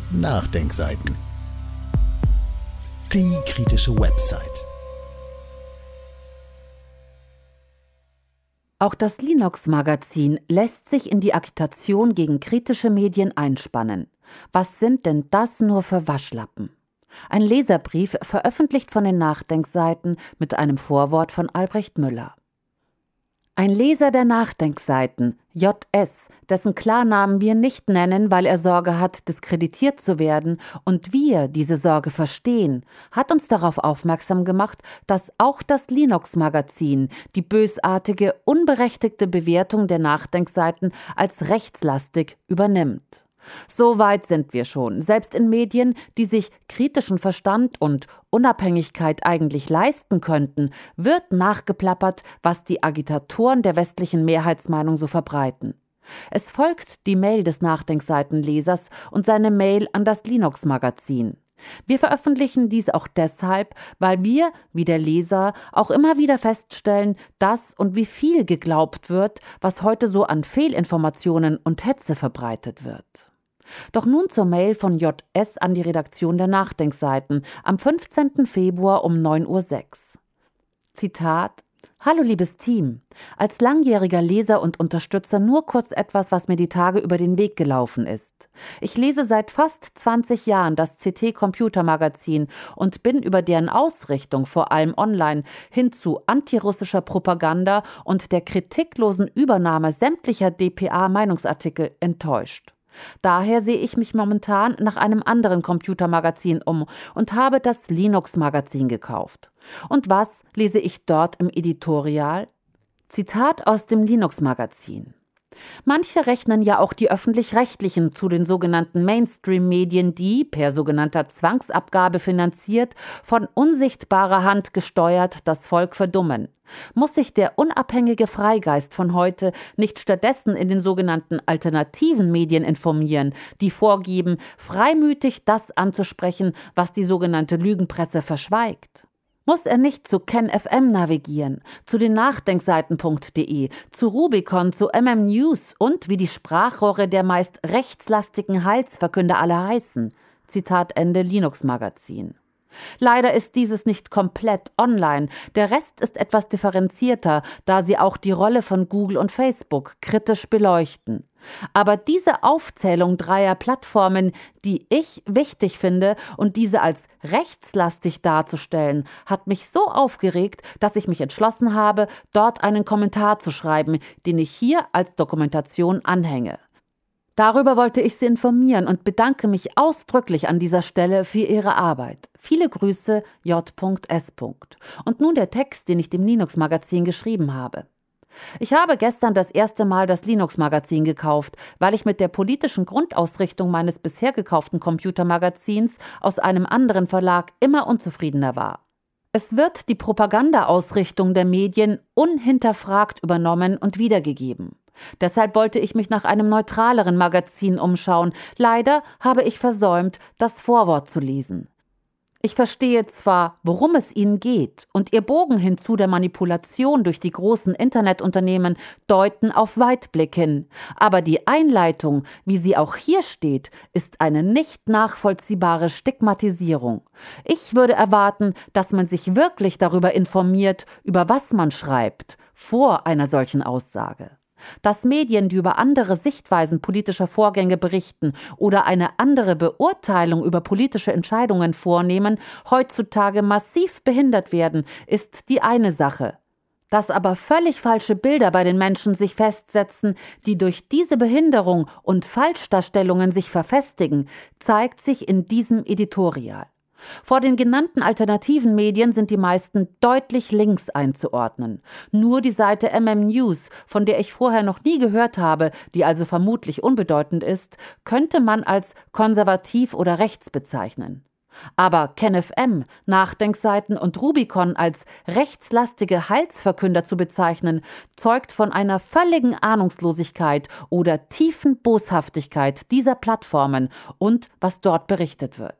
Nachdenkseiten. Die kritische Website. Auch das Linux-Magazin lässt sich in die Agitation gegen kritische Medien einspannen. Was sind denn das nur für Waschlappen? Ein Leserbrief, veröffentlicht von den Nachdenkseiten mit einem Vorwort von Albrecht Müller. Ein Leser der Nachdenkseiten, JS, dessen Klarnamen wir nicht nennen, weil er Sorge hat, diskreditiert zu werden, und wir diese Sorge verstehen, hat uns darauf aufmerksam gemacht, dass auch das Linux-Magazin die bösartige, unberechtigte Bewertung der Nachdenkseiten als rechtslastig übernimmt. So weit sind wir schon. Selbst in Medien, die sich kritischen Verstand und Unabhängigkeit eigentlich leisten könnten, wird nachgeplappert, was die Agitatoren der westlichen Mehrheitsmeinung so verbreiten. Es folgt die Mail des Nachdenkseitenlesers und seine Mail an das Linux-Magazin. Wir veröffentlichen dies auch deshalb, weil wir, wie der Leser, auch immer wieder feststellen, dass und wie viel geglaubt wird, was heute so an Fehlinformationen und Hetze verbreitet wird. Doch nun zur Mail von JS an die Redaktion der Nachdenkseiten am 15. Februar um 9:06 Uhr. Zitat: Hallo liebes Team, als langjähriger Leser und Unterstützer nur kurz etwas, was mir die Tage über den Weg gelaufen ist. Ich lese seit fast 20 Jahren das CT Computermagazin und bin über deren Ausrichtung, vor allem online, hin zu antirussischer Propaganda und der kritiklosen Übernahme sämtlicher dpa-Meinungsartikel enttäuscht. Daher sehe ich mich momentan nach einem anderen Computermagazin um und habe das Linux-Magazin gekauft. Und was lese ich dort im Editorial? Zitat aus dem Linux-Magazin. Manche rechnen ja auch die Öffentlich-Rechtlichen zu den sogenannten Mainstream-Medien, die, per sogenannter Zwangsabgabe finanziert, von unsichtbarer Hand gesteuert das Volk verdummen. Muss sich der unabhängige Freigeist von heute nicht stattdessen in den sogenannten alternativen Medien informieren, die vorgeben, freimütig das anzusprechen, was die sogenannte Lügenpresse verschweigt? Muss er nicht zu KenFM navigieren, zu den Nachdenkseiten.de, zu Rubicon, zu News und wie die Sprachrohre der meist rechtslastigen Heilsverkünder alle heißen? Zitat Ende Linux-Magazin. Leider ist dieses nicht komplett online. Der Rest ist etwas differenzierter, da sie auch die Rolle von Google und Facebook kritisch beleuchten. Aber diese Aufzählung dreier Plattformen, die ich wichtig finde und diese als rechtslastig darzustellen, hat mich so aufgeregt, dass ich mich entschlossen habe, dort einen Kommentar zu schreiben, den ich hier als Dokumentation anhänge. Darüber wollte ich Sie informieren und bedanke mich ausdrücklich an dieser Stelle für Ihre Arbeit. Viele Grüße, J.S. Und nun der Text, den ich dem Linux-Magazin geschrieben habe. Ich habe gestern das erste Mal das Linux-Magazin gekauft, weil ich mit der politischen Grundausrichtung meines bisher gekauften Computermagazins aus einem anderen Verlag immer unzufriedener war. Es wird die Propaganda-Ausrichtung der Medien unhinterfragt übernommen und wiedergegeben. Deshalb wollte ich mich nach einem neutraleren Magazin umschauen. Leider habe ich versäumt, das Vorwort zu lesen. Ich verstehe zwar, worum es ihnen geht, und ihr Bogen hin zu der Manipulation durch die großen Internetunternehmen deuten auf Weitblick hin, aber die Einleitung, wie sie auch hier steht, ist eine nicht nachvollziehbare Stigmatisierung. Ich würde erwarten, dass man sich wirklich darüber informiert, über was man schreibt, vor einer solchen Aussage. Dass Medien, die über andere Sichtweisen politischer Vorgänge berichten oder eine andere Beurteilung über politische Entscheidungen vornehmen, heutzutage massiv behindert werden, ist die eine Sache. Dass aber völlig falsche Bilder bei den Menschen sich festsetzen, die durch diese Behinderung und Falschdarstellungen sich verfestigen, zeigt sich in diesem Editorial. Vor den genannten alternativen Medien sind die meisten deutlich links einzuordnen. Nur die Seite News, von der ich vorher noch nie gehört habe, die also vermutlich unbedeutend ist, könnte man als konservativ oder rechts bezeichnen. Aber KenFM, Nachdenkseiten und Rubicon als rechtslastige Heilsverkünder zu bezeichnen, zeugt von einer völligen Ahnungslosigkeit oder tiefen Boshaftigkeit dieser Plattformen und was dort berichtet wird.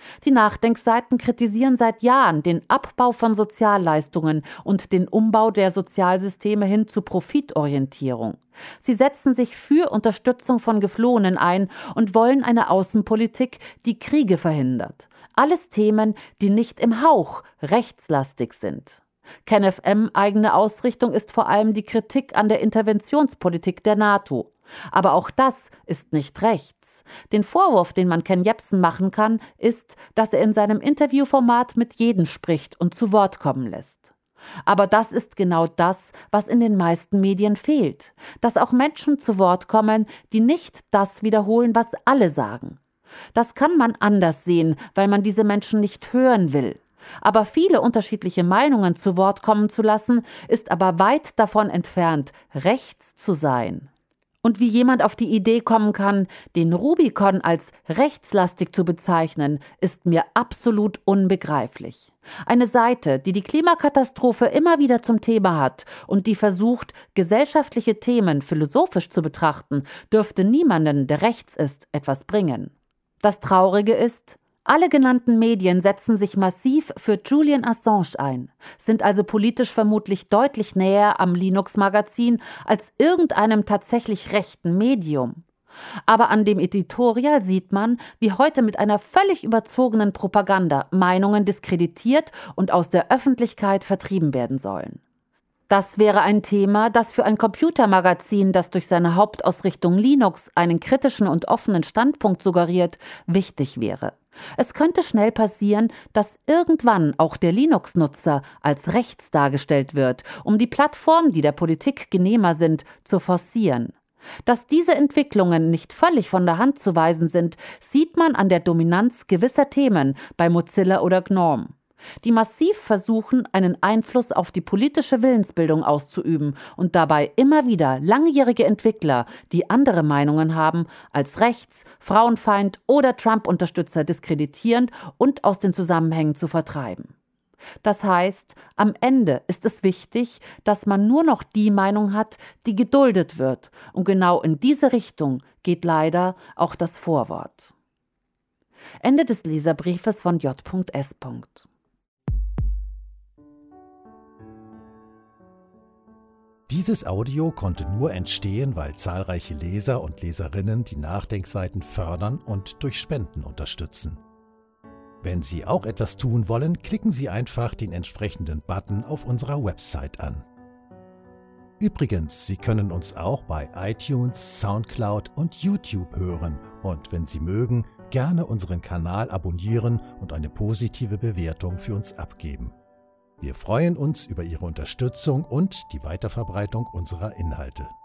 Die Nachdenkseiten kritisieren seit Jahren den Abbau von Sozialleistungen und den Umbau der Sozialsysteme hin zu Profitorientierung. Sie setzen sich für Unterstützung von Geflohenen ein und wollen eine Außenpolitik, die Kriege verhindert. Alles Themen, die nicht im Hauch rechtslastig sind. KenFM eigene Ausrichtung ist vor allem die Kritik an der Interventionspolitik der NATO. Aber auch das ist nicht rechts. Den Vorwurf, den man Ken Jebsen machen kann, ist, dass er in seinem Interviewformat mit jedem spricht und zu Wort kommen lässt. Aber das ist genau das, was in den meisten Medien fehlt. Dass auch Menschen zu Wort kommen, die nicht das wiederholen, was alle sagen. Das kann man anders sehen, weil man diese Menschen nicht hören will. Aber viele unterschiedliche Meinungen zu Wort kommen zu lassen, ist aber weit davon entfernt, rechts zu sein. Und wie jemand auf die Idee kommen kann, den Rubicon als rechtslastig zu bezeichnen, ist mir absolut unbegreiflich. Eine Seite, die die Klimakatastrophe immer wieder zum Thema hat und die versucht, gesellschaftliche Themen philosophisch zu betrachten, dürfte niemanden, der rechts ist, etwas bringen. Das Traurige ist, alle genannten Medien setzen sich massiv für Julian Assange ein, sind also politisch vermutlich deutlich näher am Linux-Magazin als irgendeinem tatsächlich rechten Medium. Aber an dem Editorial sieht man, wie heute mit einer völlig überzogenen Propaganda Meinungen diskreditiert und aus der Öffentlichkeit vertrieben werden sollen. Das wäre ein Thema, das für ein Computermagazin, das durch seine Hauptausrichtung Linux einen kritischen und offenen Standpunkt suggeriert, wichtig wäre. Es könnte schnell passieren, dass irgendwann auch der Linux-Nutzer als rechts dargestellt wird, um die Plattformen, die der Politik genehmer sind, zu forcieren. Dass diese Entwicklungen nicht völlig von der Hand zu weisen sind, sieht man an der Dominanz gewisser Themen bei Mozilla oder GNOME, die massiv versuchen, einen Einfluss auf die politische Willensbildung auszuüben und dabei immer wieder langjährige Entwickler, die andere Meinungen haben, als rechts, Frauenfeind oder Trump-Unterstützer diskreditieren und aus den Zusammenhängen zu vertreiben. Das heißt, am Ende ist es wichtig, dass man nur noch die Meinung hat, die geduldet wird. Und genau in diese Richtung geht leider auch das Vorwort. Ende des Leserbriefes von J.S. Dieses Audio konnte nur entstehen, weil zahlreiche Leser und Leserinnen die Nachdenkseiten fördern und durch Spenden unterstützen. Wenn Sie auch etwas tun wollen, klicken Sie einfach den entsprechenden Button auf unserer Website an. Übrigens, Sie können uns auch bei iTunes, Soundcloud und YouTube hören und wenn Sie mögen, gerne unseren Kanal abonnieren und eine positive Bewertung für uns abgeben. Wir freuen uns über Ihre Unterstützung und die Weiterverbreitung unserer Inhalte.